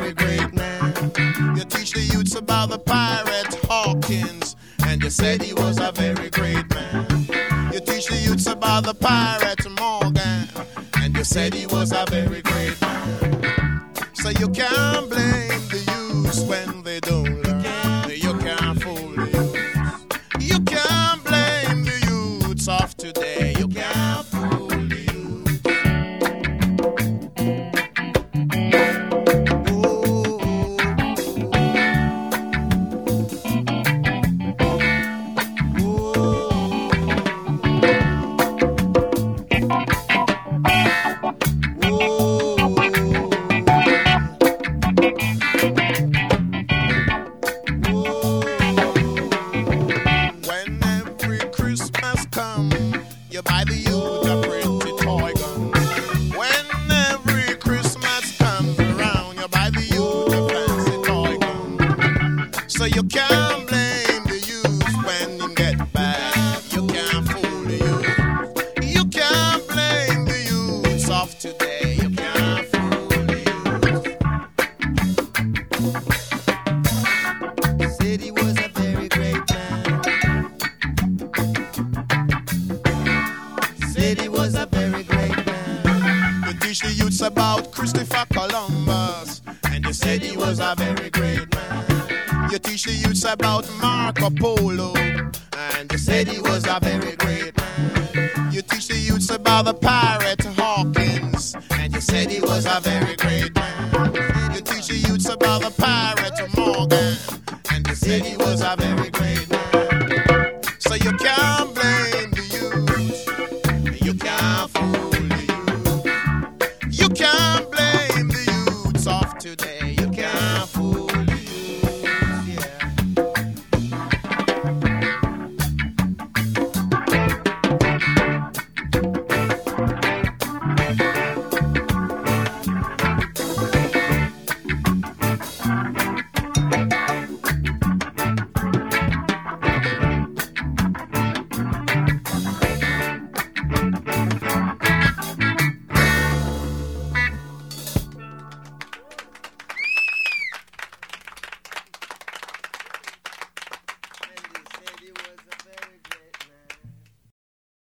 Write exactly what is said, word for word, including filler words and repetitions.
very great man. You teach the youths about the pirate Hawkins, and you said he was a very great man. You teach the youths about the pirate Morgan, and you said he was a very great man. So you can't blame the youths when they don't learn. You can't fool the youths. You can't blame the youths of today. You can't fool the youths. You can't blame the youth when you get back. You can't fool the youth. You can't blame the youths of today. You can't fool the youth. Said he was a very great man. Said he was a very great man. You teach the youths about Christopher Columbus, and you said he was a very great man. You teach the youths about Marco Polo, and you said he was a very great man. You teach the youths about the pirate Hawkins, and you said he was a very great man. You teach the youths about the pirate